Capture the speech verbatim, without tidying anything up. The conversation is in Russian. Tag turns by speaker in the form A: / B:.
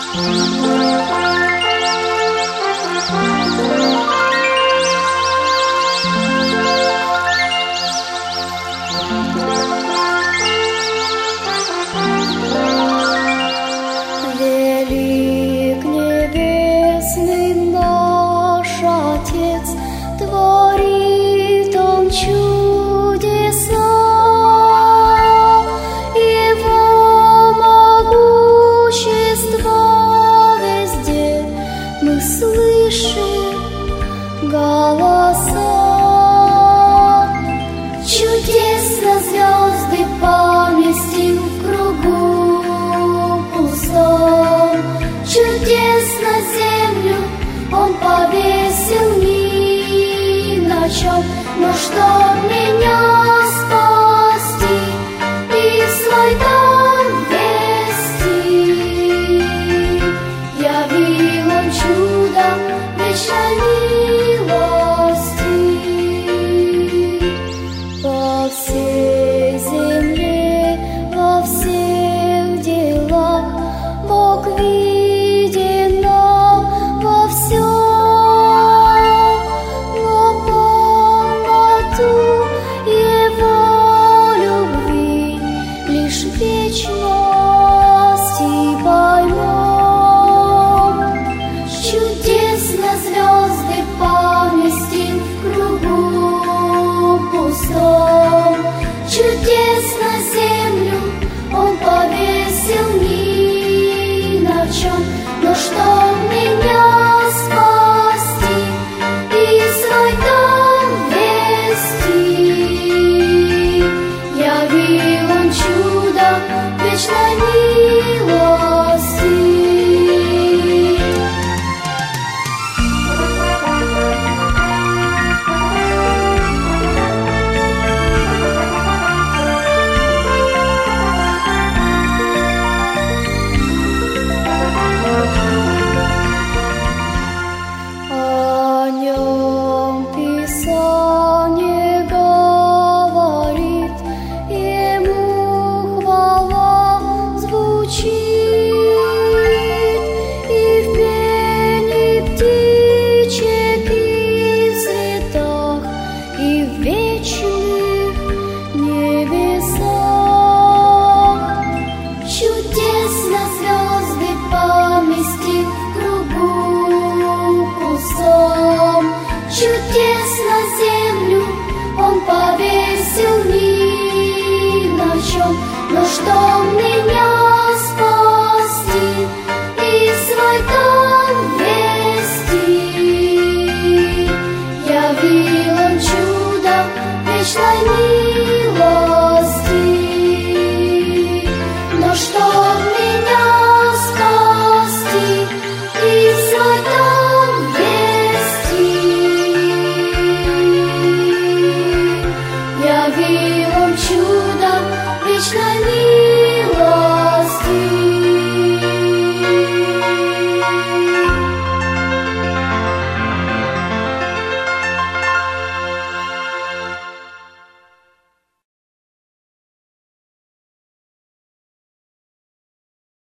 A: Велик небесный наш Отец, творит Он чудеса, Его могущество везде мы слышим голоса. Чудесно звезды поместил в кругу пустом, чудесно землю Он повесил ни на чем. Но чтоб меня спасти и свой дом вести, явил Он чудо вечной милости. Во всей земле, во всех делах Бог виден нам во всем, но полноту Его любви лишь в вечности поймем. Чудесно звезды поместил в кругу пустом, чудесно землю Он повесил ни на чем. Но что